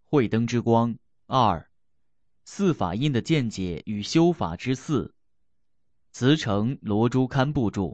慧灯之光。2. 四法印的见解与修法之四。慈诚罗珠堪布著。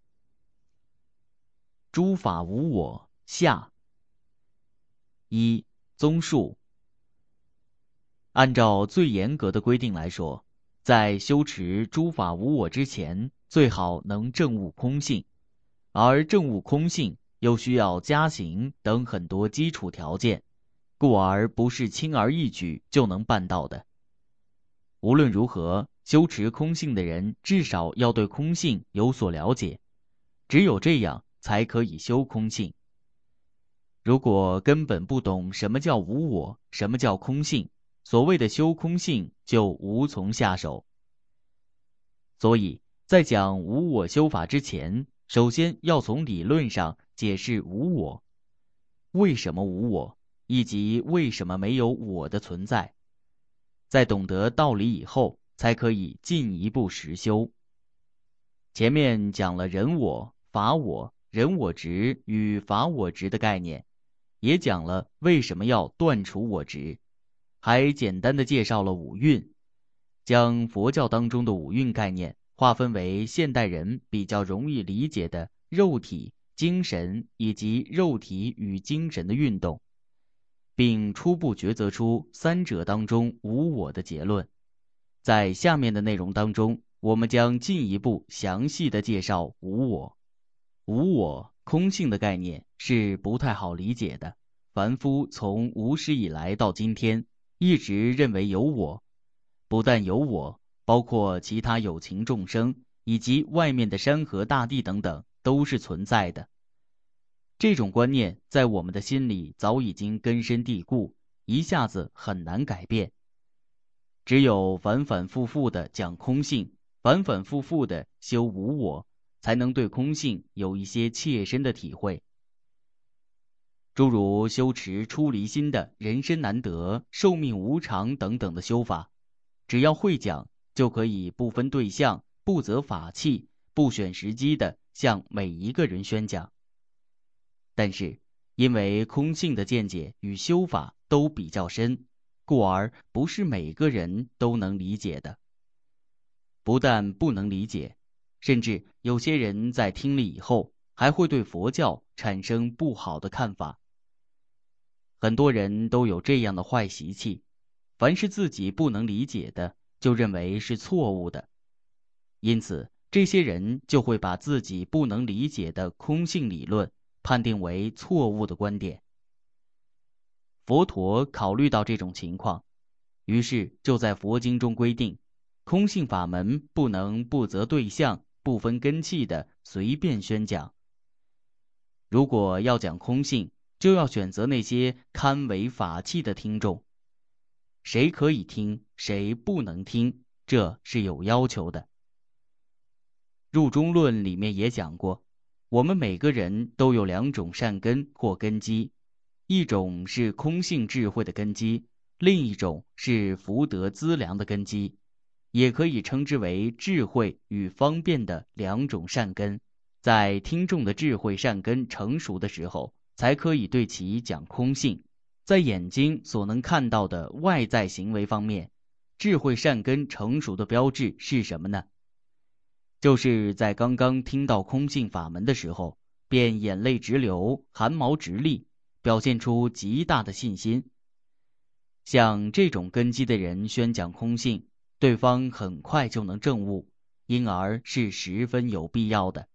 诸法无我下。1. 综述。按照最严格的规定来说，在修持诸法无我之前，最好能证悟空性，而证悟空性又需要加行等很多基础条件，故而不是轻而易举就能办到的。无论如何，修持空性的人至少要对空性有所了解，只有这样才可以修空性。如果根本不懂什么叫无我，什么叫空性，所谓的修空性就无从下手。所以在讲无我修法之前，首先要从理论上解释无我，为什么无我，以及为什么没有我的存在。在懂得道理以后，才可以进一步实修。前面讲了人我、法我、人我执与法我执的概念，也讲了为什么要断除我执，还简单的介绍了五蕴，将佛教当中的五蕴概念划分为现代人比较容易理解的肉体、精神以及肉体与精神的运动，并初步抉择出三者当中无我的结论。在下面的内容当中，我们将进一步详细的介绍无我。无我空性的概念是不太好理解的，凡夫从无始以来到今天一直认为有我，不但有我，包括其他有情众生以及外面的山河大地等等都是存在的。这种观念在我们的心里早已经根深蒂固，一下子很难改变。只有反反复复的讲空性，反反复复的修无我，才能对空性有一些切身的体会。诸如修持出离心的人身难得、寿命无常等等的修法，只要会讲，就可以不分对象、不择法器、不选时机的向每一个人宣讲。但是因为空性的见解与修法都比较深，故而不是每个人都能理解的。不但不能理解，甚至有些人在听了以后还会对佛教产生不好的看法。很多人都有这样的坏习气，凡是自己不能理解的，就认为是错误的。因此这些人就会把自己不能理解的空性理论判定为错误的观点。佛陀考虑到这种情况，于是就在佛经中规定，空性法门不能不择对象、不分根器的随便宣讲。如果要讲空性，就要选择那些堪为法器的听众，谁可以听，谁不能听，这是有要求的。入中论里面也讲过，我们每个人都有两种善根或根基，一种是空性智慧的根基，另一种是福德资粮的根基，也可以称之为智慧与方便的两种善根。在听众的智慧善根成熟的时候，才可以对其讲空性。在眼睛所能看到的外在行为方面，智慧善根成熟的标志是什么呢？就是在刚刚听到空性法门的时候，便眼泪直流、汗毛直立，表现出极大的信心。像这种根基的人宣讲空性，对方很快就能证悟，因而是十分有必要的。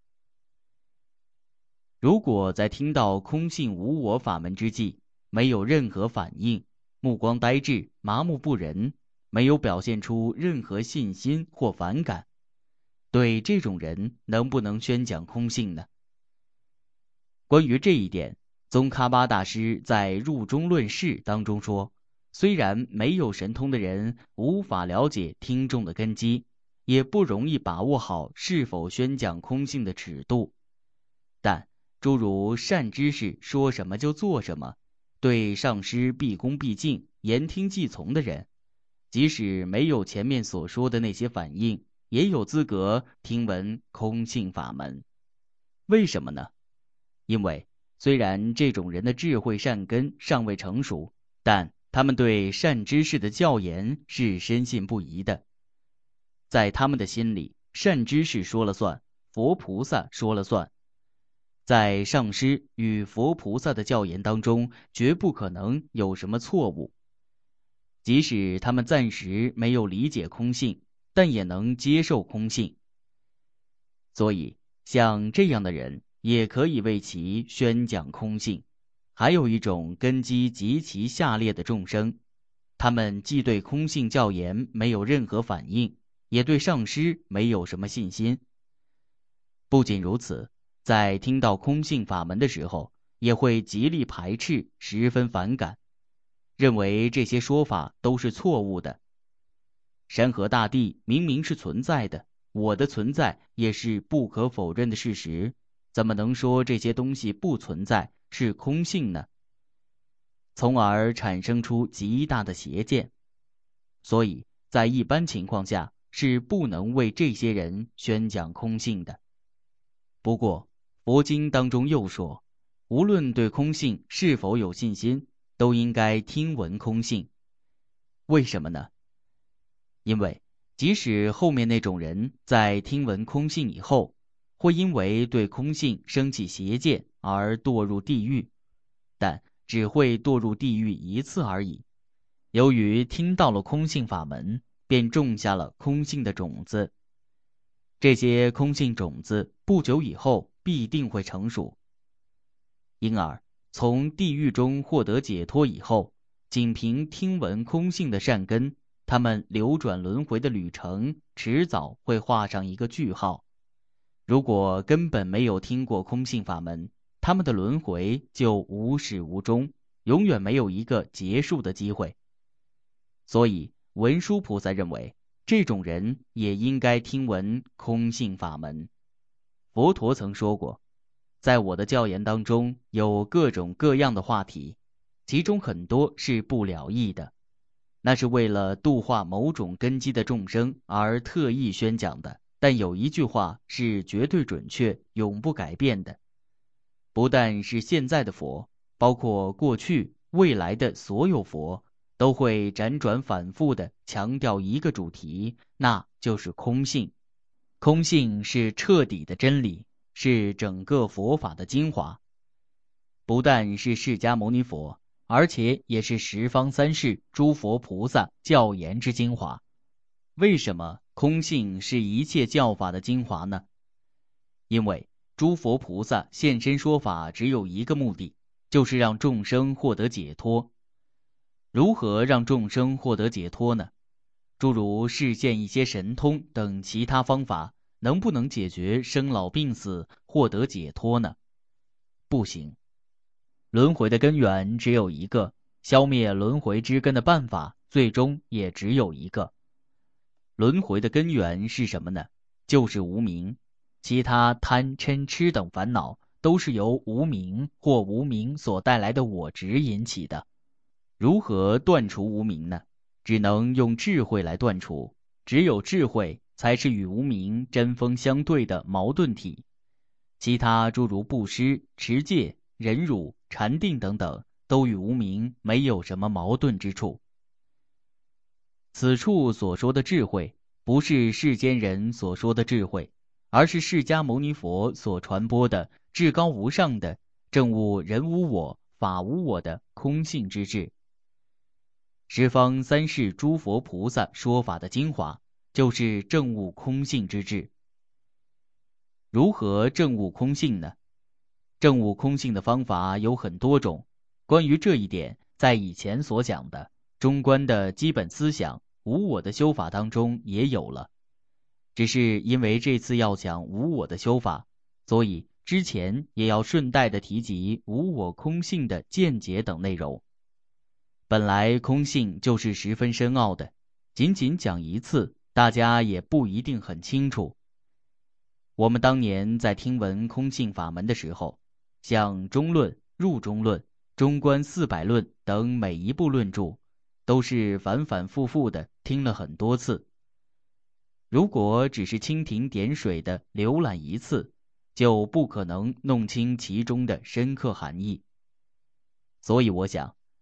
如果在听到空性无我法门之际，没有任何反应，目光呆滞、麻木不仁，没有表现出任何信心或反感，对这种人能不能宣讲空性呢？关于这一点，宗喀巴大师在《入中论释》当中说，虽然没有神通的人无法了解听众的根基，也不容易把握好是否宣讲空性的尺度，但诸如善知识说什么就做什么，对上师毕恭毕敬、言听计从的人，即使没有前面所说的那些反应，也有资格听闻空性法门。为什么呢？因为虽然这种人的智慧善根尚未成熟，但他们对善知识的教言是深信不疑的。在他们的心里，善知识说了算，佛菩萨说了算。在上师与佛菩萨的教言当中，绝不可能有什么错误。即使他们暂时没有理解空性，但也能接受空性。所以，像这样的人也可以为其宣讲空性。还有一种根基极其下劣的众生，他们既对空性教言没有任何反应，也对上师没有什么信心。不仅如此，在听到空性法门的时候，也会极力排斥，十分反感，认为这些说法都是错误的。山河大地明明是存在的，我的存在也是不可否认的事实，怎么能说这些东西不存在，是空性呢？从而产生出极大的邪见。所以在一般情况下是不能为这些人宣讲空性的。不过佛经当中又说，无论对空性是否有信心，都应该听闻空性。为什么呢？因为即使后面那种人在听闻空性以后，会因为对空性生起邪见而堕入地狱，但只会堕入地狱一次而已。由于听到了空性法门，便种下了空性的种子。这些空性种子不久以后必定会成熟。因而，从地狱中获得解脱以后，仅凭听闻空性的善根，他们流转轮回的旅程迟早会画上一个句号。如果根本没有听过空性法门，他们的轮回就无始无终，永远没有一个结束的机会。所以文殊菩萨认为，这种人也应该听闻空性法门。佛陀曾说过，在我的教言当中有各种各样的话题，其中很多是不了义的，那是为了度化某种根基的众生而特意宣讲的。但有一句话是绝对准确、永不改变的，不但是现在的佛，包括过去、未来的所有佛，都会辗转反复地强调一个主题，那就是空性。空性是彻底的真理，是整个佛法的精华。不但是释迦牟尼佛，而且也是十方三世诸佛菩萨教言之精华。为什么空性是一切教法的精华呢？因为诸佛菩萨现身说法只有一个目的，就是让众生获得解脱。如何让众生获得解脱呢？诸如示现一些神通等其他方法，能不能解决生老病死，获得解脱呢？不行。轮回的根源只有一个，消灭轮回之根的办法最终也只有一个。轮回的根源是什么呢？就是无明。其他贪嗔痴等烦恼都是由无明或无明所带来的我执引起的。如何断除无明呢？只能用智慧来断除，只有智慧才是与无明针锋相对的矛盾体。其他诸如布施、持戒、忍辱、禅定等等，都与无明没有什么矛盾之处。此处所说的智慧，不是世间人所说的智慧，而是释迦牟尼佛所传播的至高无上的证悟人无我、法无我的空性之智。十方三世诸佛菩萨说法的精华，就是证悟空性之智。如何证悟空性呢？证悟空性的方法有很多种，关于这一点，在以前所讲的中观的基本思想无我的修法当中也有了，只是因为这次要讲无我的修法，所以之前也要顺带的提及无我空性的见解等内容。本来空性就是十分深奥的，仅仅讲一次，大家也不一定很清楚。我们当年在听闻空性法门的时候，像中论、入中论、中观400论等每一部论著，都是反反复复的听了很多次。如果只是蜻蜓点水的浏览一次，就不可能弄清其中的深刻含义。所以我想，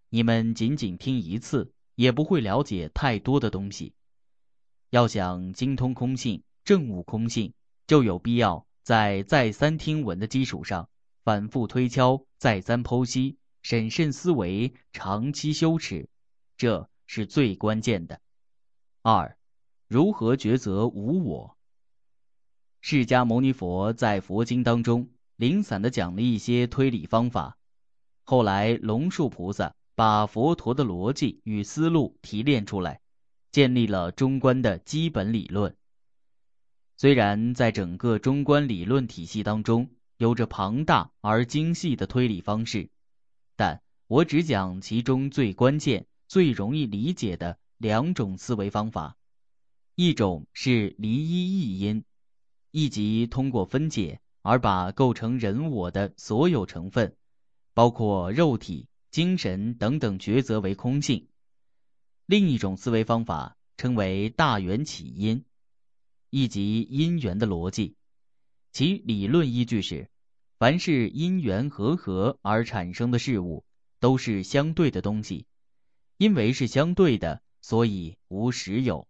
你们仅仅听一次，也不会了解太多的东西。要想精通空性、证悟空性，就有必要在再三听闻的基础上，反复推敲，再三剖析，审慎思维，长期修持，这是最关键的。二，如何抉择无我？释迦牟尼佛在佛经当中零散地讲了一些推理方法，后来龙树菩萨把佛陀的逻辑与思路提炼出来，建立了中观的基本理论。虽然在整个中观理论体系当中有着庞大而精细的推理方式，但我只讲其中最关键、最容易理解的两种思维方法。一种是离一异因，亦即通过分解而把构成人我的所有成分，包括肉体、精神等等抉择为空性。另一种思维方法称为大缘起因，亦即因缘的逻辑。其理论依据是，凡是因缘和合而产生的事物，都是相对的东西，因为是相对的，所以无实有。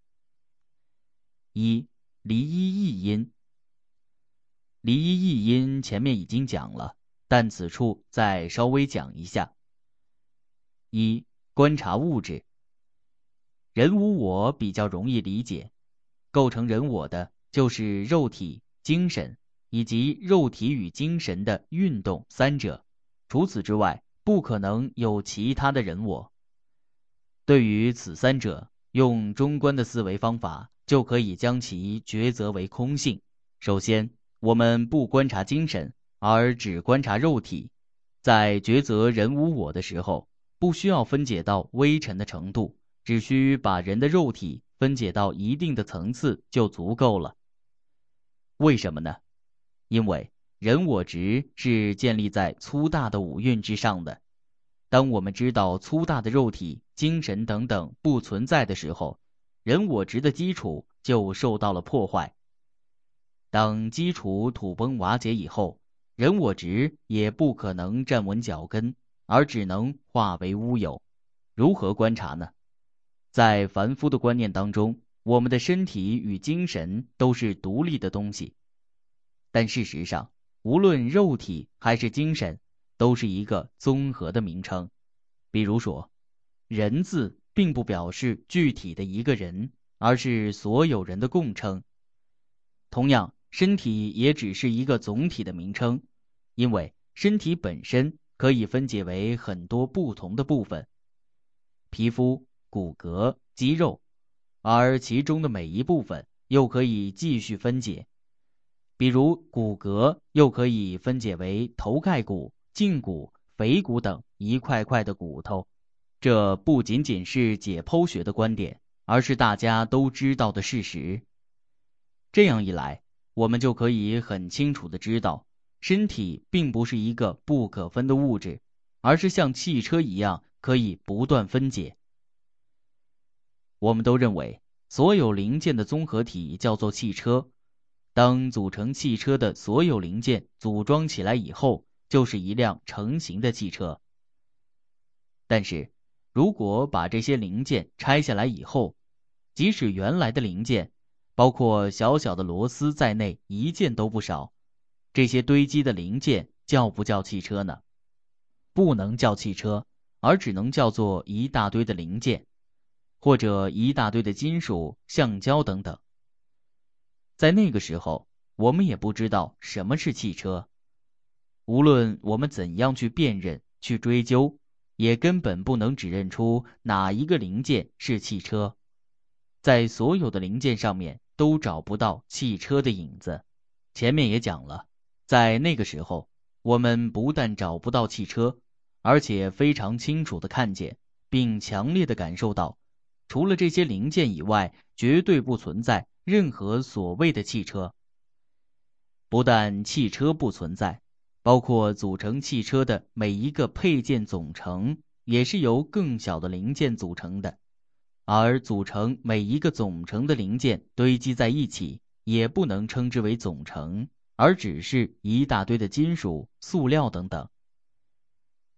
一、离一异因。离一异因前面已经讲了，但此处再稍微讲一下。一、观察物质。人无我比较容易理解，构成人我的就是肉体、精神以及肉体与精神的运动三者，除此之外不可能有其他的人我。对于此三者，用中观的思维方法就可以将其抉择为空性。首先，我们不观察精神，而只观察肉体。在抉择人无我的时候，不需要分解到微尘的程度，只需把人的肉体分解到一定的层次就足够了。为什么呢？因为人我执是建立在粗大的五蕴之上的。当我们知道粗大的肉体、精神等等不存在的时候，人我执的基础就受到了破坏。当基础土崩瓦解以后，人我执也不可能站稳脚跟，而只能化为乌有。如何观察呢？在凡夫的观念当中，我们的身体与精神都是独立的东西，但事实上，无论肉体还是精神，都是一个综合的名称。比如说，人字并不表示具体的一个人，而是所有人的共称。同样，身体也只是一个总体的名称，因为身体本身可以分解为很多不同的部分，皮肤、骨骼、肌肉，而其中的每一部分又可以继续分解。比如骨骼又可以分解为头盖骨、胫骨、腓骨等一块块的骨头。这不仅仅是解剖学的观点，而是大家都知道的事实。这样一来，我们就可以很清楚地知道，身体并不是一个不可分的物质，而是像汽车一样可以不断分解。我们都认为，所有零件的综合体叫做汽车。当组成汽车的所有零件组装起来以后，就是一辆成型的汽车。但是，如果把这些零件拆下来以后，即使原来的零件，包括小小的螺丝在内，一件都不少，这些堆积的零件叫不叫汽车呢？不能叫汽车，而只能叫做一大堆的零件，或者一大堆的金属、橡胶等等。在那个时候，我们也不知道什么是汽车。无论我们怎样去辨认、去追究，也根本不能指认出哪一个零件是汽车。在所有的零件上面都找不到汽车的影子。前面也讲了，在那个时候，我们不但找不到汽车，而且非常清楚地看见，并强烈地感受到，除了这些零件以外，绝对不存在任何所谓的汽车。不但汽车不存在，包括组成汽车的每一个配件总成也是由更小的零件组成的，而组成每一个总成的零件堆积在一起，也不能称之为总成，而只是一大堆的金属、塑料等等。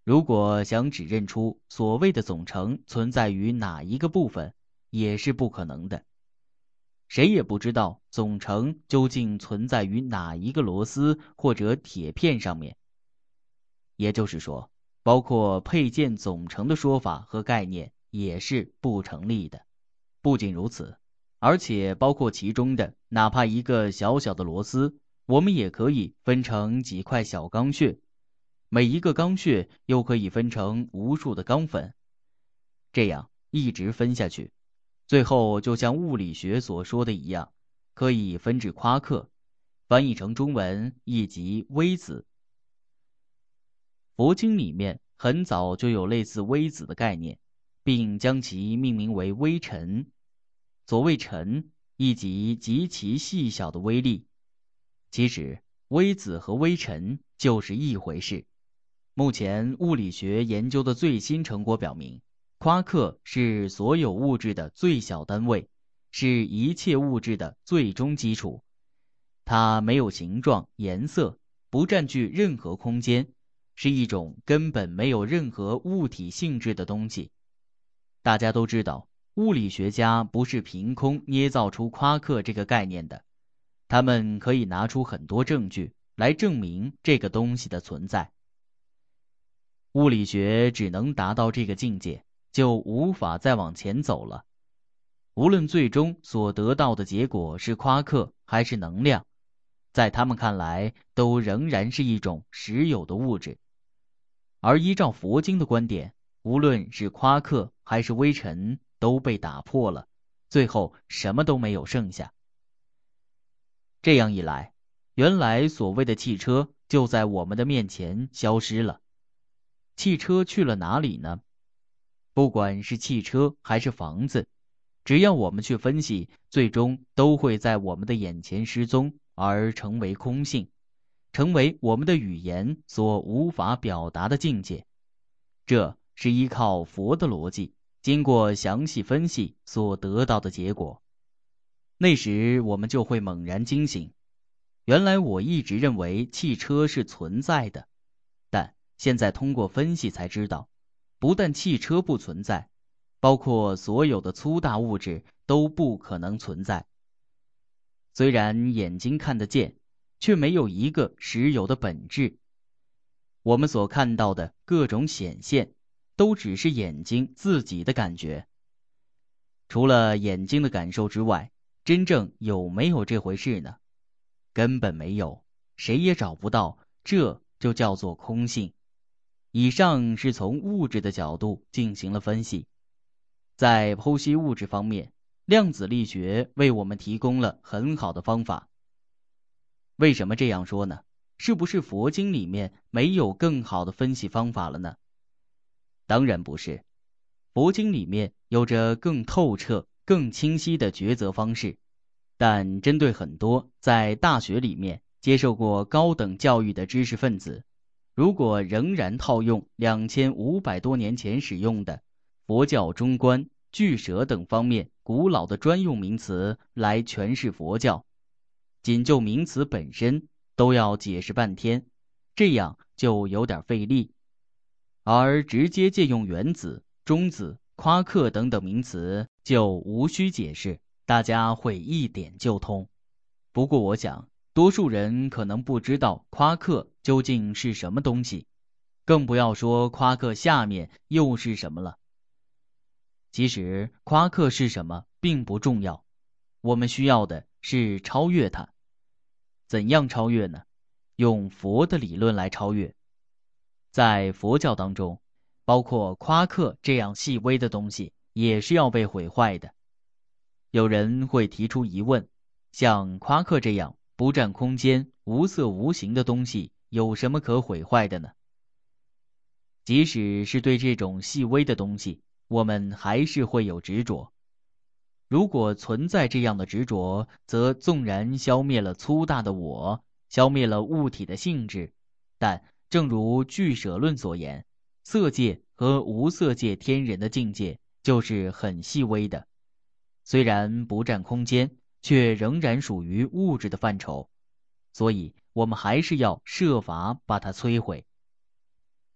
如果想指认出所谓的总成存在于哪一个部分，也是不可能的。谁也不知道总成究竟存在于哪一个螺丝或者铁片上面。也就是说，包括配件总成的说法和概念也是不成立的。不仅如此，而且包括其中的哪怕一个小小的螺丝，我们也可以分成几块小钢屑，每一个钢屑又可以分成无数的钢粉，这样一直分下去，最后就像物理学所说的一样，可以分至夸克，翻译成中文亦即微子。佛经里面很早就有类似微子的概念，并将其命名为微尘。所谓尘，亦即极其细小的微粒。其实微子和微尘就是一回事。目前物理学研究的最新成果表明，夸克是所有物质的最小单位，是一切物质的最终基础。它没有形状、颜色，不占据任何空间，是一种根本没有任何物体性质的东西。大家都知道，物理学家不是凭空捏造出夸克这个概念的，他们可以拿出很多证据来证明这个东西的存在。物理学只能达到这个境界，就无法再往前走了。无论最终所得到的结果是夸克还是能量，在他们看来都仍然是一种实有的物质。而依照佛经的观点，无论是夸克还是微尘都被打破了，最后什么都没有剩下。这样一来，原来所谓的汽车就在我们的面前消失了。汽车去了哪里呢？不管是汽车还是房子，只要我们去分析，最终都会在我们的眼前失踪，而成为空性，成为我们的语言所无法表达的境界。这是依靠佛的逻辑，经过详细分析所得到的结果。那时我们就会猛然惊醒，原来我一直认为汽车是存在的，但现在通过分析才知道，不但汽车不存在，包括所有的粗大物质都不可能存在。虽然眼睛看得见，却没有一个实有的本质。我们所看到的各种显现，都只是眼睛自己的感觉。除了眼睛的感受之外，真正有没有这回事呢？根本没有，谁也找不到，这就叫做空性。以上是从物质的角度进行了分析。在剖析物质方面，量子力学为我们提供了很好的方法。为什么这样说呢？是不是佛经里面没有更好的分析方法了呢？当然不是，佛经里面有着更透彻、更清晰的抉择方式，但针对很多在大学里面接受过高等教育的知识分子，如果仍然套用2500多年前使用的佛教中观、俱舍等方面古老的专用名词来诠释佛教，仅就名词本身都要解释半天，这样就有点费力。而直接借用原子、中子、夸克等等名词就无需解释，大家会一点就通。不过我想，多数人可能不知道夸克究竟是什么东西，更不要说夸克下面又是什么了。其实夸克是什么并不重要，我们需要的是超越它。怎样超越呢？用佛的理论来超越。在佛教当中，包括夸克这样细微的东西也是要被毁坏的。有人会提出疑问，像夸克这样不占空间、无色无形的东西有什么可毁坏的呢？即使是对这种细微的东西，我们还是会有执着。如果存在这样的执着，则纵然消灭了粗大的我，消灭了物体的性质，但正如俱舍论所言，色界和无色界天人的境界就是很细微的，虽然不占空间，却仍然属于物质的范畴，所以我们还是要设法把它摧毁。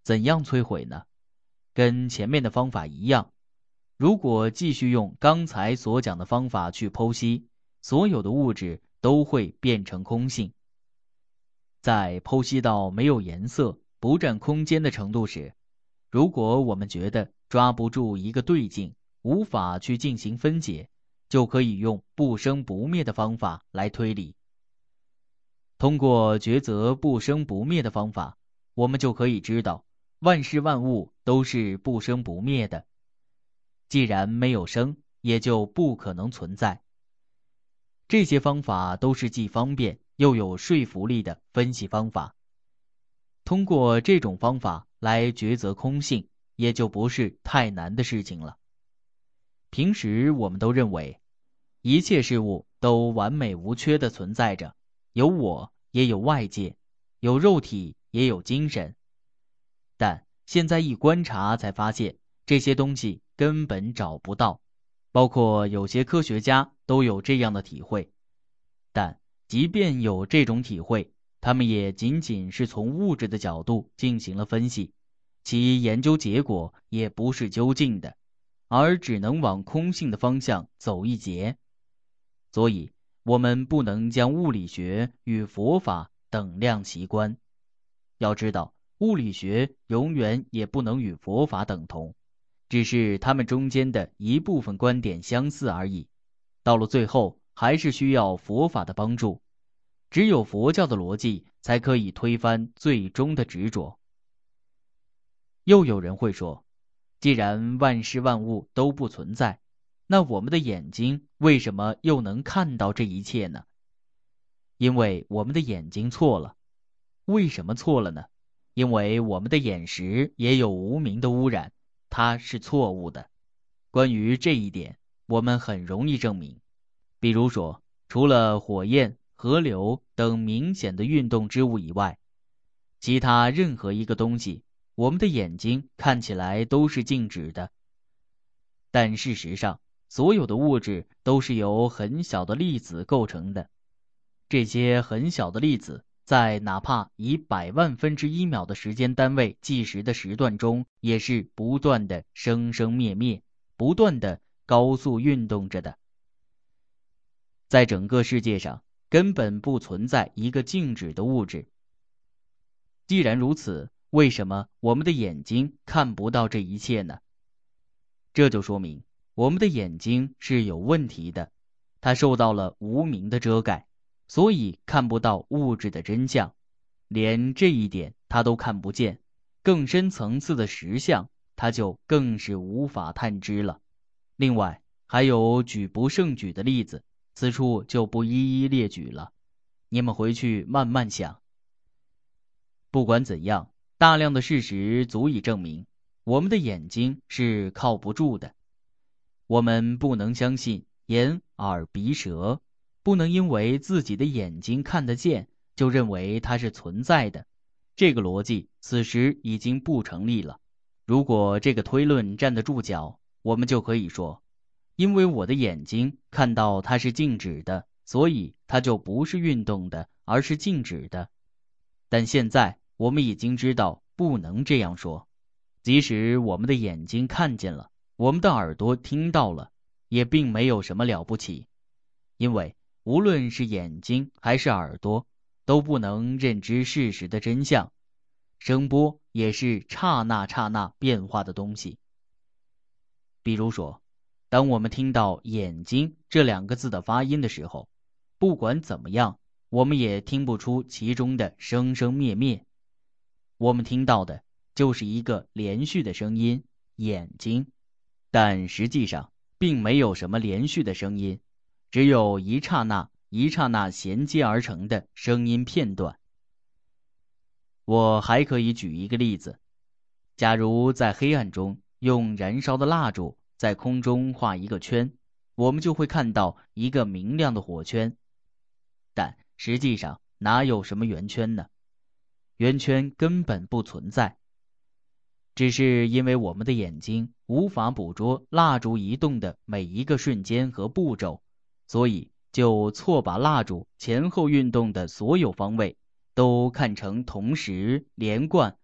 怎样摧毁呢？跟前面的方法一样，如果继续用刚才所讲的方法去剖析，所有的物质都会变成空性。在剖析到没有颜色、不占空间的程度时，如果我们觉得抓不住一个对境，无法去进行分解，就可以用不生不灭的方法来推理。通过抉择不生不灭的方法，我们就可以知道万事万物都是不生不灭的。既然没有生，也就不可能存在。这些方法都是既方便又有说服力的分析方法。通过这种方法来抉择空性，也就不是太难的事情了。平时我们都认为，一切事物都完美无缺地存在着，有我也有外界，有肉体也有精神。但现在一观察才发现，这些东西根本找不到，包括有些科学家都有这样的体会。但即便有这种体会，他们也仅仅是从物质的角度进行了分析，其研究结果也不是究竟的，而只能往空性的方向走一截。所以我们不能将物理学与佛法等量齐观。要知道，物理学永远也不能与佛法等同，只是它们中间的一部分观点相似而已。到了最后，还是需要佛法的帮助。只有佛教的逻辑才可以推翻最终的执着。又有人会说，既然万事万物都不存在，那我们的眼睛为什么又能看到这一切呢？因为我们的眼睛错了。为什么错了呢？因为我们的眼识也有无名的污染，它是错误的。关于这一点，我们很容易证明。比如说，除了火焰、河流等明显的运动之物以外，其他任何一个东西，我们的眼睛看起来都是静止的。但事实上，所有的物质都是由很小的粒子构成的。这些很小的粒子在哪怕以100万分之1秒的时间单位计时的时段中，也是不断的生生灭灭，不断的高速运动着的。在整个世界上，根本不存在一个静止的物质。既然如此，为什么我们的眼睛看不到这一切呢？这就说明我们的眼睛是有问题的，它受到了无明的遮盖，所以看不到物质的真相，连这一点它都看不见，更深层次的实相，它就更是无法探知了。另外，还有举不胜举的例子，此处就不一一列举了，你们回去慢慢想。不管怎样，大量的事实足以证明，我们的眼睛是靠不住的。我们不能相信眼、耳、鼻、舌，不能因为自己的眼睛看得见，就认为它是存在的。这个逻辑此时已经不成立了。如果这个推论站得住脚，我们就可以说，因为我的眼睛看到它是静止的，所以它就不是运动的，而是静止的。但现在我们已经知道不能这样说。即使我们的眼睛看见了，我们的耳朵听到了，也并没有什么了不起。因为无论是眼睛还是耳朵，都不能认知事实的真相。声波也是刹那刹那变化的东西。比如说，当我们听到眼睛这2个字的发音的时候，不管怎么样，我们也听不出其中的生生灭灭。我们听到的就是一个连续的声音，眼睛，但实际上并没有什么连续的声音，只有一刹那一刹那衔接而成的声音片段。我还可以举一个例子，假如在黑暗中用燃烧的蜡烛在空中画一个圈，我们就会看到一个明亮的火圈。但实际上哪有什么圆圈呢？圆圈根本不存在。只是因为我们的眼睛无法捕捉蜡烛移动的每一个瞬间和步骤，所以就错把蜡烛前后运动的所有方位都看成同时连贯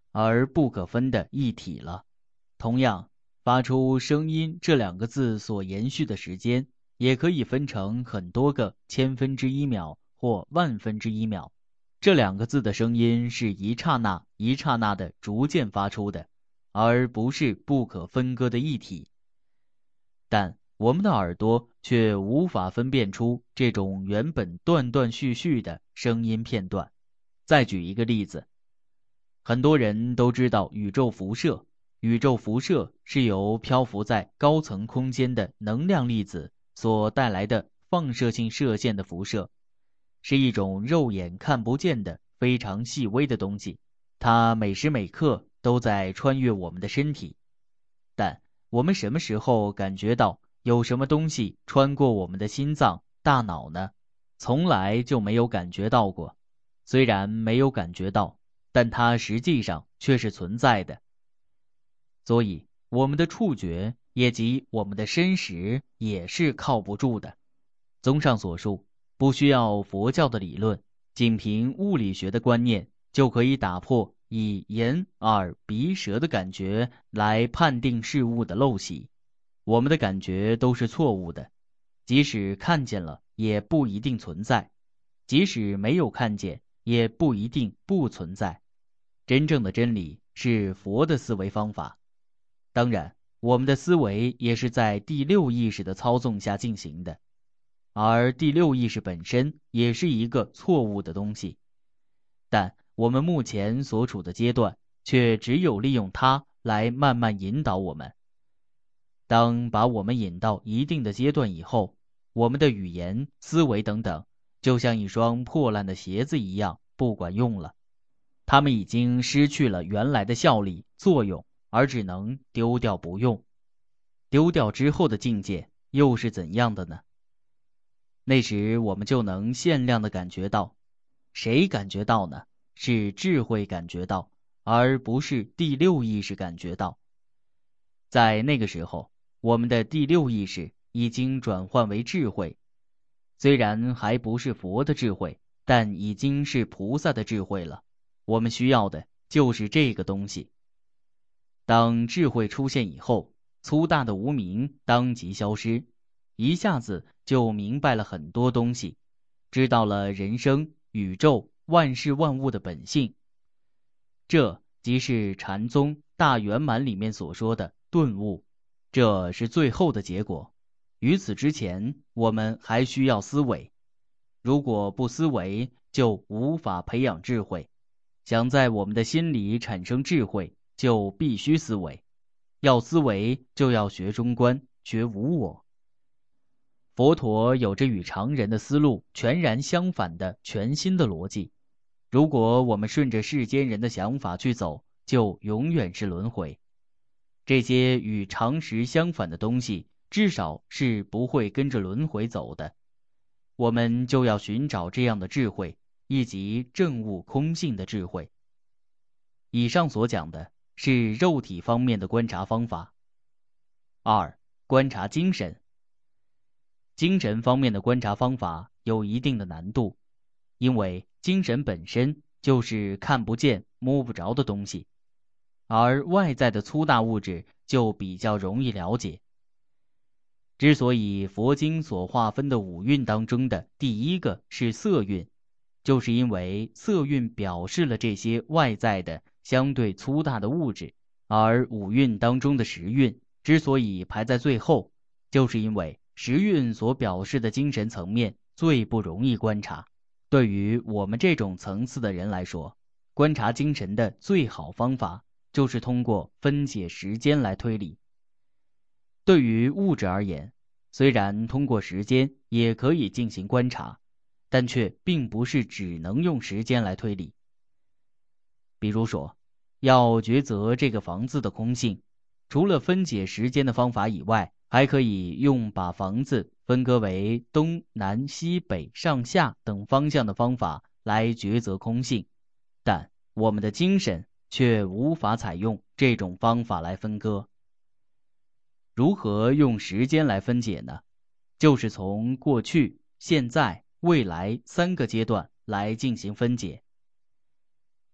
而不可分的一体了。同样，发出声音这两个字所延续的时间，也可以分成很多个千分之一秒或万分之一秒。这两个字的声音是一刹那一刹那的逐渐发出的，而不是不可分割的一体。但我们的耳朵却无法分辨出这种原本断断续续的声音片段。再举一个例子，很多人都知道宇宙辐射。宇宙辐射是由漂浮在高层空间的能量粒子所带来的放射性射线的辐射，是一种肉眼看不见的非常细微的东西，它每时每刻都在穿越我们的身体。但我们什么时候感觉到有什么东西穿过我们的心脏、大脑呢？从来就没有感觉到过。虽然没有感觉到，但它实际上却是存在的。所以，我们的触觉也即我们的身识也是靠不住的。综上所述，不需要佛教的理论，仅凭物理学的观念，就可以打破以眼、耳、鼻、舌的感觉来判定事物的陋习。我们的感觉都是错误的，即使看见了，也不一定存在；即使没有看见，也不一定不存在。真正的真理是佛的思维方法。当然，我们的思维也是在第六意识的操纵下进行的，而第六意识本身也是一个错误的东西。但我们目前所处的阶段，却只有利用它来慢慢引导我们。当把我们引到一定的阶段以后，我们的语言、思维等等，就像一双破烂的鞋子一样不管用了，它们已经失去了原来的效力、作用，而只能丢掉不用。丢掉之后的境界又是怎样的呢？那时我们就能限量地感觉到。谁感觉到呢？是智慧感觉到，而不是第六意识感觉到。在那个时候，我们的第六意识已经转换为智慧，虽然还不是佛的智慧，但已经是菩萨的智慧了。我们需要的就是这个东西。当智慧出现以后，粗大的无明当即消失，一下子就明白了很多东西，知道了人生、宇宙、万事万物的本性。这即是禅宗大圆满里面所说的顿悟，这是最后的结果。于此之前，我们还需要思维。如果不思维，就无法培养智慧。想在我们的心里产生智慧，就必须思维。要思维，就要学中观，学无我。佛陀有着与常人的思路全然相反的全新的逻辑。如果我们顺着世间人的想法去走，就永远是轮回。这些与常识相反的东西，至少是不会跟着轮回走的。我们就要寻找这样的智慧，以及证悟空性的智慧。以上所讲的是肉体方面的观察方法。二、观察精神。精神方面的观察方法有一定的难度，因为精神本身就是看不见、摸不着的东西，而外在的粗大物质就比较容易了解。之所以佛经所划分的五蕴当中的第一个是色蕴，就是因为色蕴表示了这些外在的相对粗大的物质，而五蕴当中的识蕴之所以排在最后，就是因为识蕴所表示的精神层面最不容易观察。对于我们这种层次的人来说，观察精神的最好方法就是通过分解时间来推理。对于物质而言，虽然通过时间也可以进行观察，但却并不是只能用时间来推理。比如说，要抉择这个房子的空性，除了分解时间的方法以外，还可以用把房子分割为东南西北上下等方向的方法来抉择空性，但我们的精神却无法采用这种方法来分割。如何用时间来分解呢？就是从过去、现在、未来三个阶段来进行分解。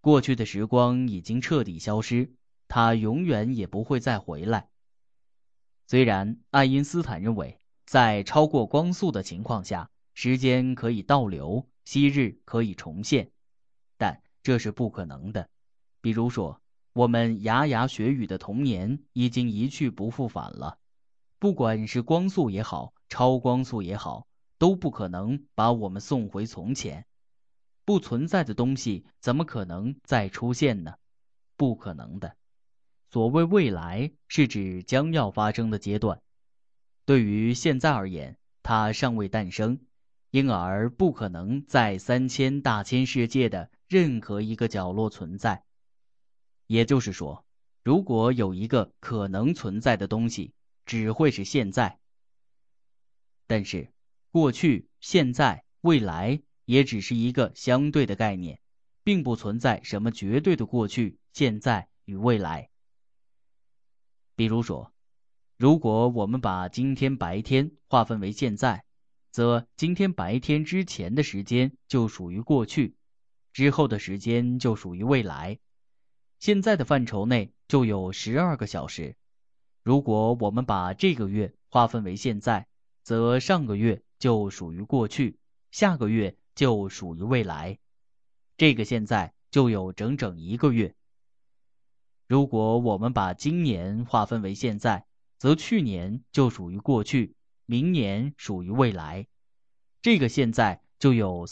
过去的时光已经彻底消失，它永远也不会再回来。虽然爱因斯坦认为，在超过光速的情况下，时间可以倒流，昔日可以重现，但这是不可能的。比如说，我们牙牙学语的童年已经一去不复返了，不管是光速也好，超光速也好，都不可能把我们送回从前。不存在的东西怎么可能再出现呢？不可能的。所谓未来，是指将要发生的阶段。对于现在而言，它尚未诞生，因而不可能在3000大千世界的任何一个角落存在。也就是说，如果有一个可能存在的东西，只会是现在。但是，过去、现在、未来也只是一个相对的概念，并不存在什么绝对的过去、现在与未来。比如说，如果我们把今天白天划分为现在，则今天白天之前的时间就属于过去，之后的时间就属于未来。现在的范畴内就有12个小时。如果我们把这个月划分为现在，则上个月就属于过去，下个月就属于未来。这个现在就有整整1个月。如果我们把今年划分为现在，则去年就属于过去，明年属于未来。这个现在就有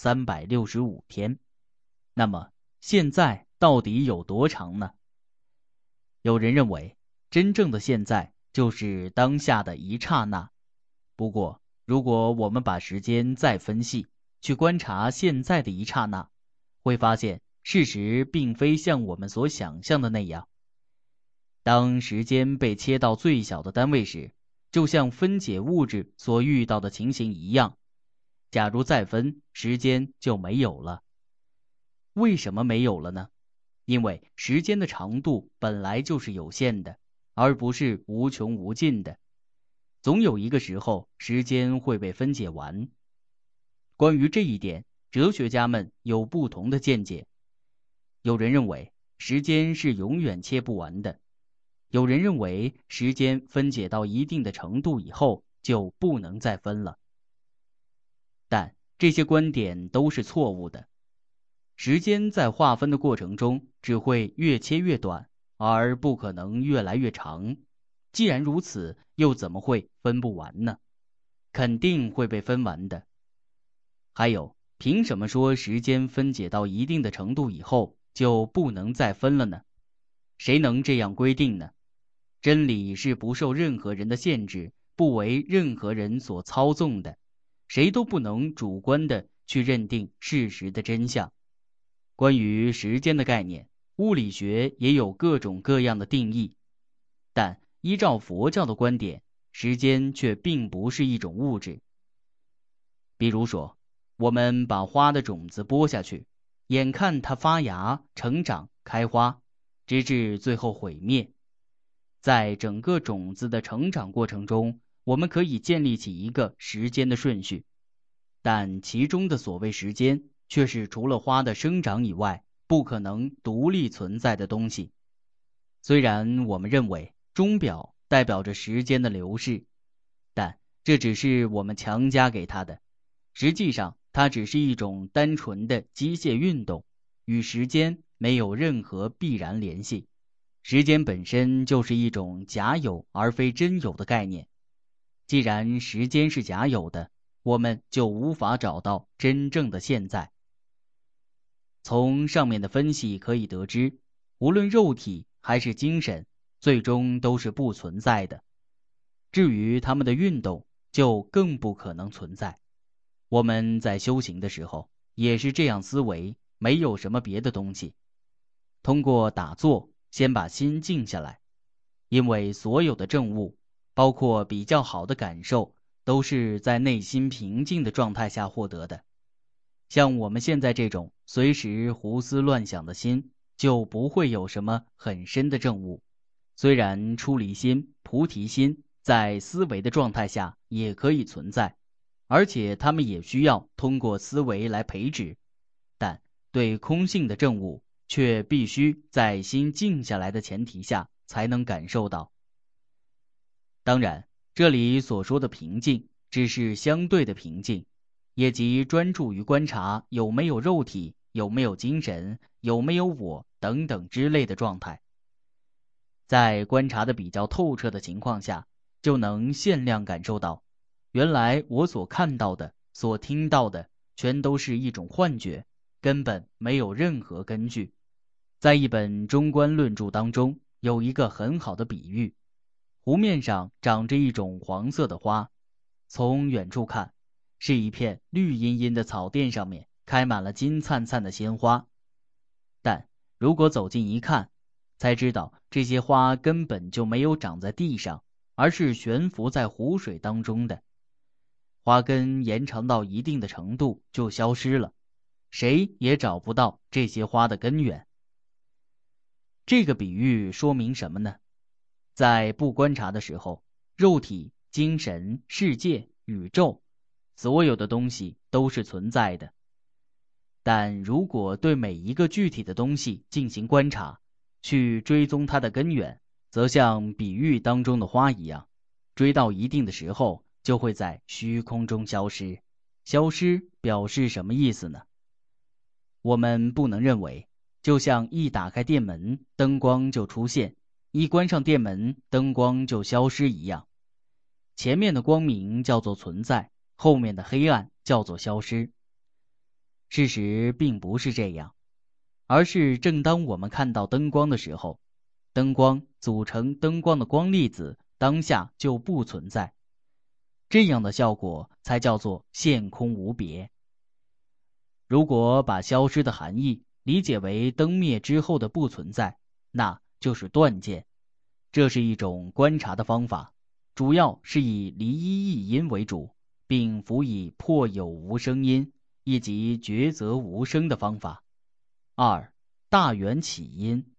365天。那么现在到底有多长呢？有人认为，真正的现在就是当下的一刹那。不过，如果我们把时间再分细，去观察现在的一刹那，会发现事实并非像我们所想象的那样。当时间被切到最小的单位时，就像分解物质所遇到的情形一样，假如再分，时间就没有了。为什么没有了呢？因为时间的长度本来就是有限的，而不是无穷无尽的。总有一个时候，时间会被分解完。关于这一点，哲学家们有不同的见解。有人认为，时间是永远切不完的。有人认为，时间分解到一定的程度以后，就不能再分了。但这些观点都是错误的。时间在划分的过程中，只会越切越短，而不可能越来越长。既然如此，又怎么会分不完呢？肯定会被分完的。还有，凭什么说时间分解到一定的程度以后，就不能再分了呢？谁能这样规定呢？真理是不受任何人的限制，不为任何人所操纵的，谁都不能主观的去认定事实的真相。关于时间的概念，物理学也有各种各样的定义，但依照佛教的观点，时间却并不是一种物质。比如说，我们把花的种子播下去，眼看它发芽、成长、开花，直至最后毁灭。在整个种子的成长过程中，我们可以建立起一个时间的顺序，但其中的所谓时间，却是除了花的生长以外，不可能独立存在的东西。虽然我们认为钟表代表着时间的流逝，但这只是我们强加给它的，实际上它只是一种单纯的机械运动，与时间没有任何必然联系。时间本身就是一种假有而非真有的概念。既然时间是假有的，我们就无法找到真正的现在。从上面的分析可以得知，无论肉体还是精神，最终都是不存在的。至于它们的运动，就更不可能存在。我们在修行的时候，也是这样思维，没有什么别的东西。通过打坐，先把心静下来，因为所有的证悟，包括比较好的感受，都是在内心平静的状态下获得的。像我们现在这种随时胡思乱想的心，就不会有什么很深的证悟。虽然出离心、菩提心在思维的状态下也可以存在，而且它们也需要通过思维来培植，但对空性的证悟却必须在心静下来的前提下才能感受到。当然，这里所说的平静只是相对的平静，也即专注于观察有没有肉体、有没有精神、有没有我等等之类的状态。在观察的比较透彻的情况下，就能限量感受到，原来我所看到的、所听到的全都是一种幻觉，根本没有任何根据。在一本中观论著当中，有一个很好的比喻，湖面上长着一种黄色的花，从远处看，是一片绿茵茵的草甸，上面开满了金灿灿的鲜花。但如果走近一看，才知道这些花根本就没有长在地上，而是悬浮在湖水当中的。花根延长到一定的程度就消失了，谁也找不到这些花的根源。这个比喻说明什么呢？在不观察的时候，肉体、精神、世界、宇宙，所有的东西都是存在的。但如果对每一个具体的东西进行观察，去追踪它的根源，则像比喻当中的花一样，追到一定的时候，就会在虚空中消失。消失表示什么意思呢？我们不能认为，就像一打开店门，灯光就出现，一关上店门，灯光就消失一样。前面的光明叫做存在，后面的黑暗叫做消失。事实并不是这样，而是正当我们看到灯光的时候，灯光组成灯光的光粒子当下就不存在，这样的效果才叫做现空无别。如果把消失的含义理解为灯灭之后的不存在，那就是断见。这是一种观察的方法，主要是以离一异音为主，并辅以破有无声音以及觉则无声的方法。二、大缘起因。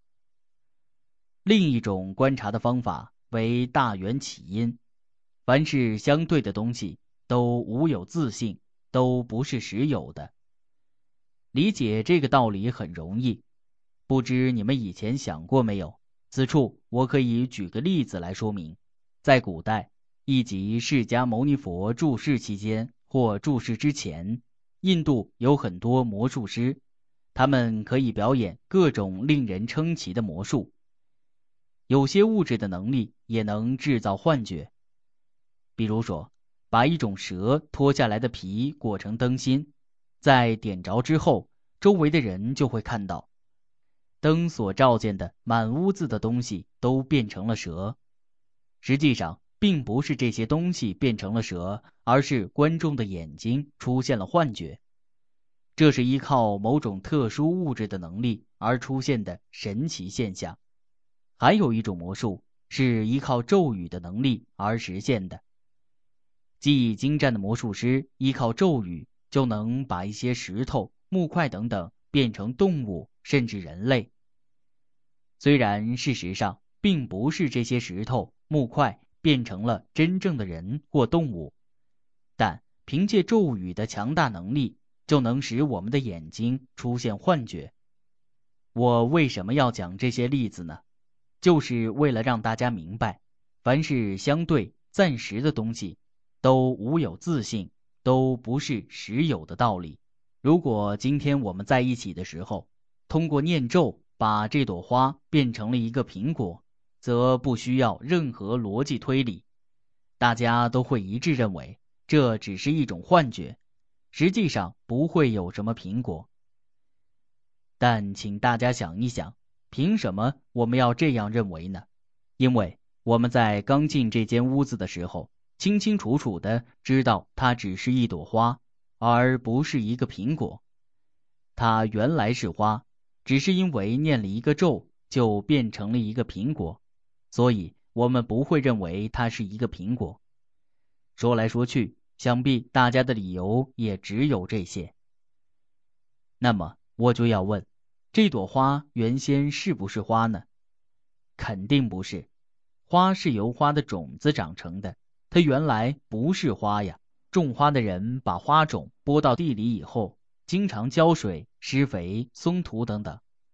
另一种观察的方法为大缘起因。凡是相对的东西都无有自性，都不是实有的。理解这个道理很容易，不知你们以前想过没有？此处我可以举个例子来说明。在古代，亦即释迦牟尼佛住世期间或住世之前，印度有很多魔术师，他们可以表演各种令人称奇的魔术。有些物质的能力也能制造幻觉。比如说，把一种蛇脱下来的皮裹成灯芯，在点着之后，周围的人就会看到灯所照见的满屋子的东西都变成了蛇。实际上并不是这些东西变成了蛇，而是观众的眼睛出现了幻觉。这是依靠某种特殊物质的能力而出现的神奇现象。还有一种魔术是依靠咒语的能力而实现的。技艺精湛的魔术师依靠咒语就能把一些石头、木块等等变成动物甚至人类。虽然事实上并不是这些石头、木块变成了真正的人或动物，但凭借咒语的强大能力，就能使我们的眼睛出现幻觉。我为什么要讲这些例子呢？就是为了让大家明白，凡是相对、暂时的东西，都无有自性，都不是实有的道理。如果今天我们在一起的时候，通过念咒把这朵花变成了一个苹果，则不需要任何逻辑推理，大家都会一致认为这只是一种幻觉，实际上不会有什么苹果。但请大家想一想，凭什么我们要这样认为呢？因为我们在刚进这间屋子的时候，清清楚楚地知道它只是一朵花，而不是一个苹果。它原来是花，只是因为念了一个咒，就变成了一个苹果，所以我们不会认为它是一个苹果。说来说去，想必大家的理由也只有这些。那么我就要问，这朵花原先是不是花呢？肯定不是。花是由花的种子长成的，它原来不是花呀。种花的人把花种播到地里以后，经常浇水、施肥、松土等等，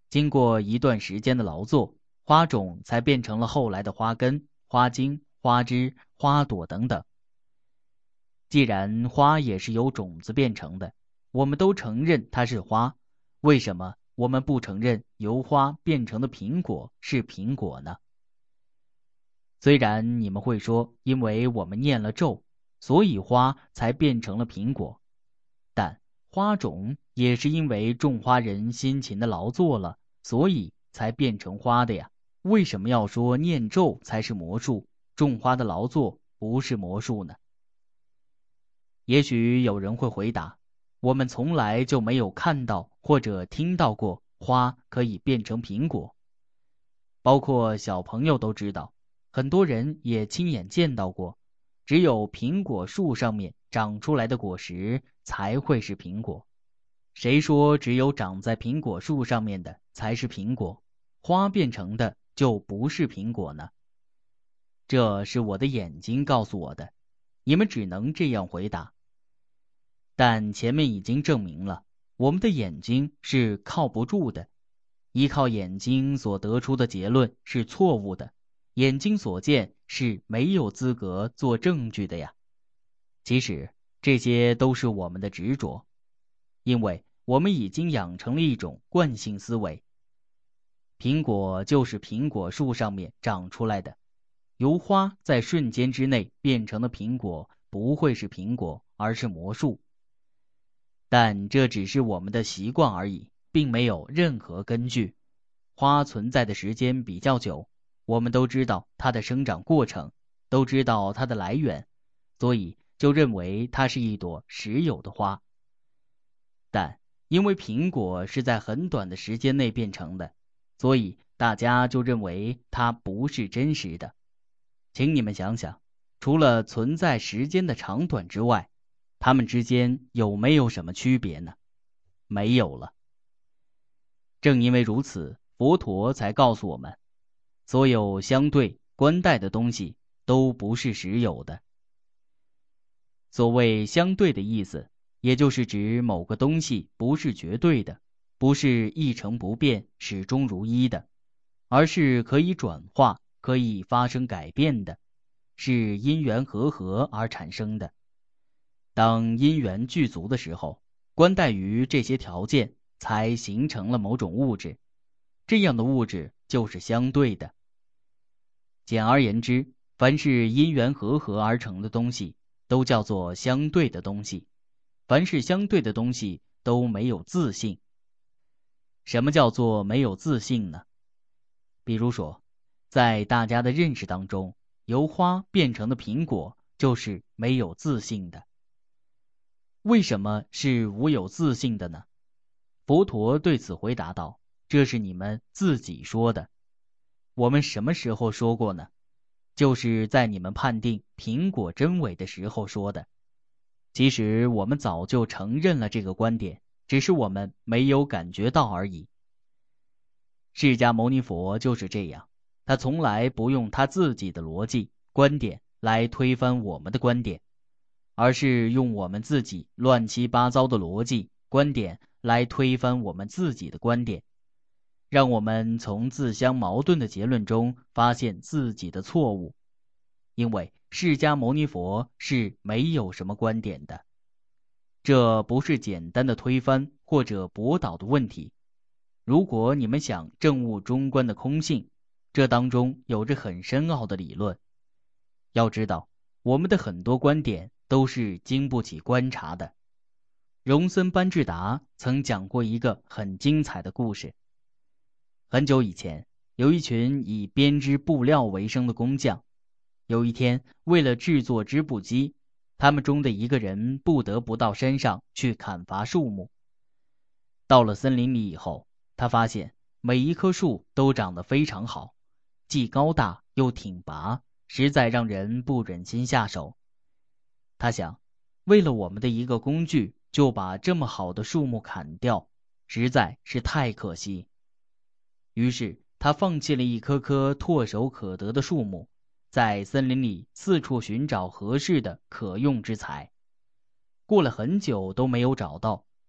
经过一段时间的劳作，花种才变成了后来的花根、花茎、花枝、花朵等等。既然花也是由种子变成的，我们都承认它是花，为什么我们不承认由花变成的苹果是苹果呢？虽然你们会说，因为我们念了咒，所以花才变成了苹果，但花种也是因为种花人辛勤的劳作了，所以才变成花的呀。为什么要说念咒才是魔术，种花的劳作不是魔术呢？也许有人会回答，我们从来就没有看到或者听到过花可以变成苹果。包括小朋友都知道，很多人也亲眼见到过，只有苹果树上面长出来的果实才会是苹果。谁说只有长在苹果树上面的才是苹果，花变成的就不是苹果呢？这是我的眼睛告诉我的，你们只能这样回答。但前面已经证明了，我们的眼睛是靠不住的，依靠眼睛所得出的结论是错误的，眼睛所见是没有资格做证据的呀。其实这些都是我们的执着，因为我们已经养成了一种惯性思维。苹果就是苹果树上面长出来的，由花在瞬间之内变成的苹果不会是苹果，而是魔术。但这只是我们的习惯而已，并没有任何根据。花存在的时间比较久，我们都知道它的生长过程，都知道它的来源，所以就认为它是一朵实有的花。但因为苹果是在很短的时间内变成的，所以大家就认为它不是真实的。请你们想想，除了存在时间的长短之外，它们之间有没有什么区别呢？没有了。正因为如此，佛陀才告诉我们，所有相对观待的东西都不是实有的。所谓相对的意思，也就是指某个东西不是绝对的，不是一成不变、始终如一的，而是可以转化、可以发生改变的，是因缘和合而产生的。当因缘具足的时候，观待于这些条件，才形成了某种物质，这样的物质就是相对的。简而言之，凡是因缘和合而成的东西，都叫做相对的东西。凡是相对的东西都没有自性。什么叫做没有自性呢？比如说，在大家的认识当中，由花变成的苹果就是没有自性的。为什么是无有自性的呢？佛陀对此回答道：这是你们自己说的。我们什么时候说过呢？就是在你们判定苹果真伪的时候说的。其实我们早就承认了这个观点，只是我们没有感觉到而已。释迦牟尼佛就是这样，他从来不用他自己的逻辑、观点来推翻我们的观点，而是用我们自己乱七八糟的逻辑、观点来推翻我们自己的观点，让我们从自相矛盾的结论中发现自己的错误。因为释迦牟尼佛是没有什么观点的，这不是简单的推翻或者驳倒的问题。如果你们想证悟中观的空性，这当中有着很深奥的理论。要知道，我们的很多观点都是经不起观察的。荣森班智达曾讲过一个很精彩的故事。很久以前，有一群以编织布料为生的工匠。有一天，为了制作织布机，他们中的一个人不得不到山上去砍伐树木。到了森林里以后，他发现每一棵树都长得非常好，既高大又挺拔，实在让人不忍心下手。他想，为了我们的一个工具，就把这么好的树木砍掉，实在是太可惜。于是他放弃了一棵棵唾手可得的树木，在森林里四处寻找合适的可用之材。过了很久都没有找到，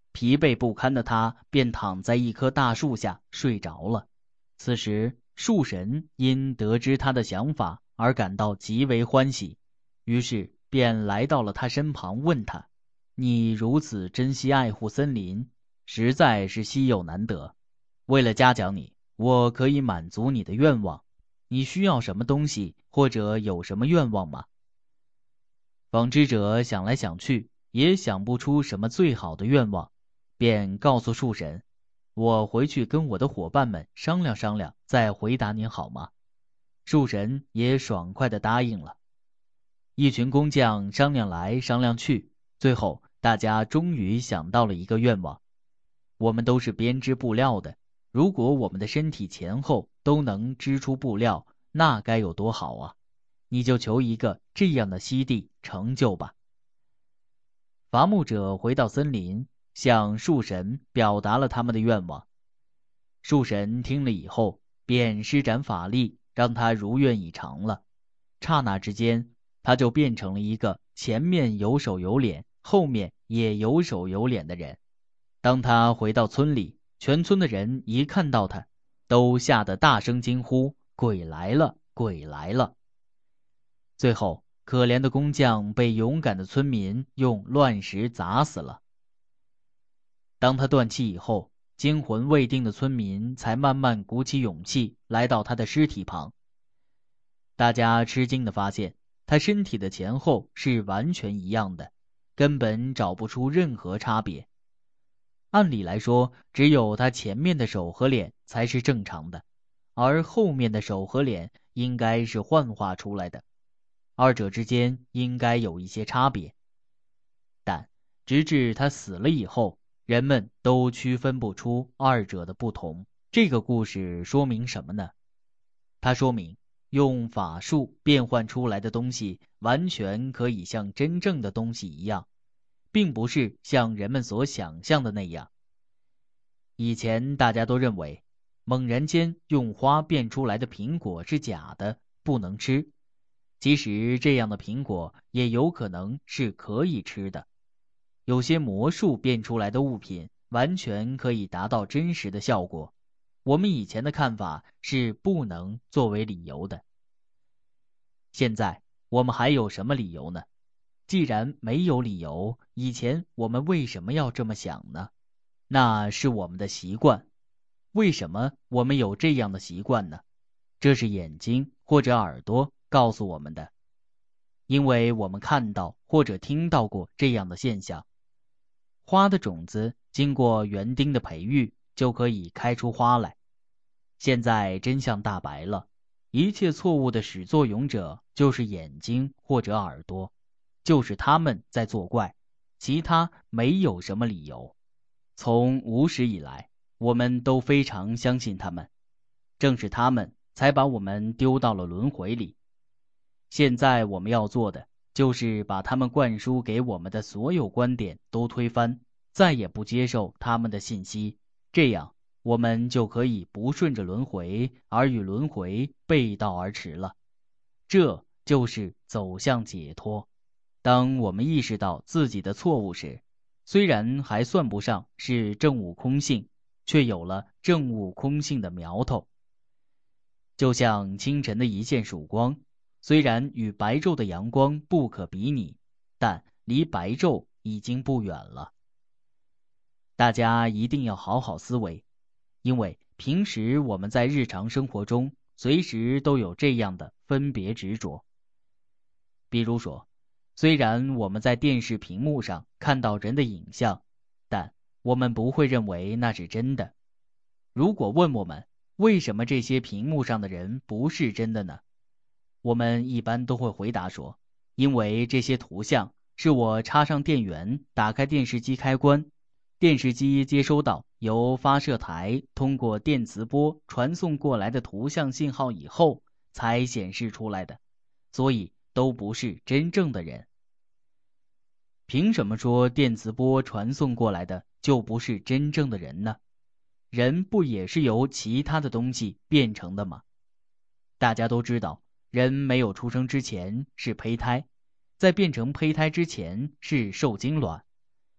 疲惫不堪的他便躺在一棵大树下睡着了。此时，树神因得知他的想法而感到极为欢喜，于是便来到了他身旁，问他：你如此珍惜爱护森林，实在是稀有难得。为了嘉奖你，我可以满足你的愿望。你需要什么东西，或者有什么愿望吗？纺织者想来想去，也想不出什么最好的愿望，便告诉树神：我回去跟我的伙伴们商量商量，再回答您好吗？树神也爽快地答应了。一群工匠商量来商量去，最后大家终于想到了一个愿望：我们都是编织布料的，如果我们的身体前后都能织出布料，那该有多好啊！你就求一个这样的西地成就吧。伐木者回到森林，向树神表达了他们的愿望。树神听了以后，便施展法力，让他如愿以偿了。刹那之间，他就变成了一个前面有手有脸，后面也有手有脸的人。当他回到村里，全村的人一看到他，都吓得大声惊呼：鬼来了，鬼来了！最后，可怜的工匠被勇敢的村民用乱石砸死了。当他断气以后，惊魂未定的村民才慢慢鼓起勇气来到他的尸体旁。大家吃惊地发现，他身体的前后是完全一样的，根本找不出任何差别。按理来说，只有他前面的手和脸才是正常的，而后面的手和脸应该是幻化出来的，二者之间应该有一些差别。但直至他死了以后，人们都区分不出二者的不同。这个故事说明什么呢？它说明用法术变换出来的东西完全可以像真正的东西一样，并不是像人们所想象的那样。以前大家都认为猛然间用花变出来的苹果是假的，不能吃。其实这样的苹果也有可能是可以吃的。有些魔术变出来的物品完全可以达到真实的效果，我们以前的看法是不能作为理由的。现在我们还有什么理由呢？既然没有理由，以前我们为什么要这么想呢？那是我们的习惯。为什么我们有这样的习惯呢？这是眼睛或者耳朵告诉我们的，因为我们看到或者听到过这样的现象。花的种子经过园丁的培育，就可以开出花来。现在真相大白了，一切错误的始作俑者就是眼睛或者耳朵，就是他们在作怪，其他没有什么理由。从无始以来，我们都非常相信他们，正是他们才把我们丢到了轮回里。现在我们要做的就是把他们灌输给我们的所有观点都推翻，再也不接受他们的信息，这样我们就可以不顺着轮回，而与轮回背道而驰了。这就是走向解脱。当我们意识到自己的错误时，虽然还算不上是证悟空性，却有了证悟空性的苗头。就像清晨的一线曙光，虽然与白昼的阳光不可比拟，但离白昼已经不远了。大家一定要好好思维，因为平时我们在日常生活中随时都有这样的分别执着。比如说，虽然我们在电视屏幕上看到人的影像，但我们不会认为那是真的。如果问我们为什么这些屏幕上的人不是真的呢？我们一般都会回答说，因为这些图像是我插上电源，打开电视机开关，电视机接收到由发射台通过电磁波传送过来的图像信号以后才显示出来的，所以都不是真正的人。凭什么说电磁波传送过来的就不是真正的人呢？人不也是由其他的东西变成的吗？大家都知道，人没有出生之前是胚胎，在变成胚胎之前是受精卵。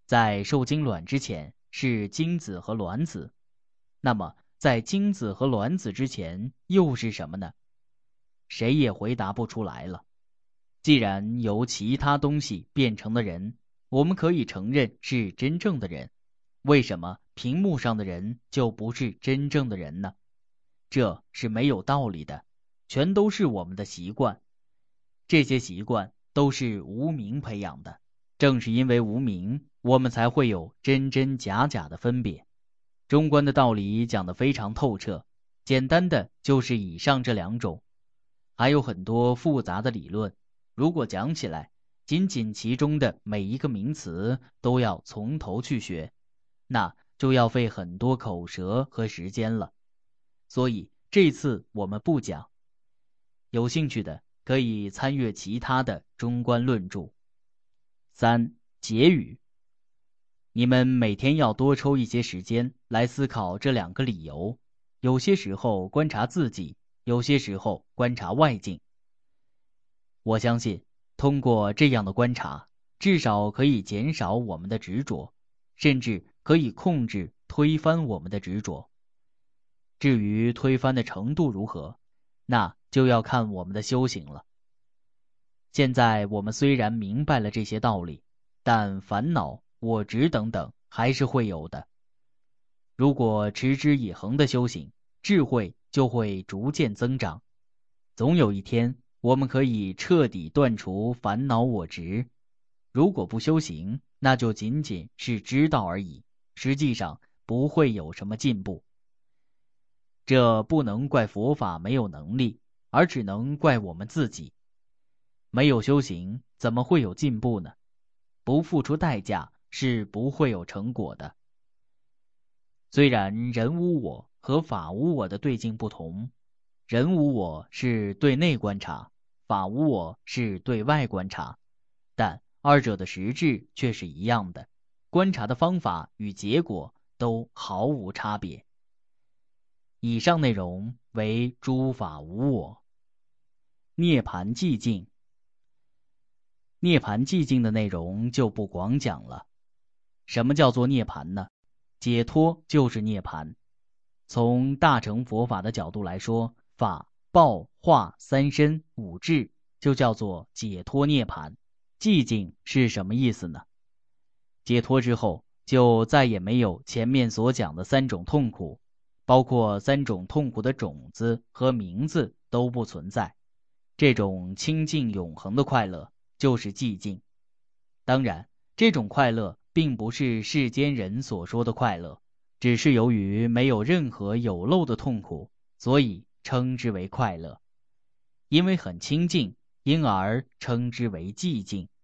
在受精卵之前是精子和卵子，那么在精子和卵子之前又是什么呢？谁也回答不出来了。既然由其他东西变成的人，我们可以承认是真正的人，为什么屏幕上的人就不是真正的人呢？这是没有道理的，全都是我们的习惯。这些习惯都是无明培养的，正是因为无明，我们才会有真真假假的分别。中观的道理讲得非常透彻，简单的就是以上这两种，还有很多复杂的理论，如果讲起来，仅仅其中的每一个名词都要从头去学，那就要费很多口舌和时间了。所以这次我们不讲，有兴趣的可以参阅其他的中观论著。3. 结语。你们每天要多抽一些时间来思考这两个理由，有些时候观察自己，有些时候观察外境。我相信通过这样的观察，至少可以减少我们的执着，甚至可以控制推翻我们的执着。至于推翻的程度如何，那就要看我们的修行了。现在我们虽然明白了这些道理，但烦恼、我执等等还是会有的。如果持之以恒的修行，智慧就会逐渐增长。总有一天，我们可以彻底断除烦恼我执。如果不修行，那就仅仅是知道而已，实际上不会有什么进步。这不能怪佛法没有能力，而只能怪我们自己。没有修行，怎么会有进步呢？不付出代价是不会有成果的。虽然人无我和法无我的对境不同，人无我是对内观察，法无我是对外观察，但二者的实质却是一样的，观察的方法与结果都毫无差别。以上内容为诸法无我。涅槃寂静。涅槃寂静的内容就不广讲了。什么叫做涅槃呢？解脱就是涅槃。从大乘佛法的角度来说，法、报、化三身五智就叫做解脱涅槃。寂静是什么意思呢？解脱之后，就再也没有前面所讲的三种痛苦，包括三种痛苦的种子和名字都不存在。这种清净永恒的快乐就是寂静。当然，这种快乐并不是世间人所说的快乐，只是由于没有任何有漏的痛苦，所以称之为快乐。因为很清净，因而称之为寂静。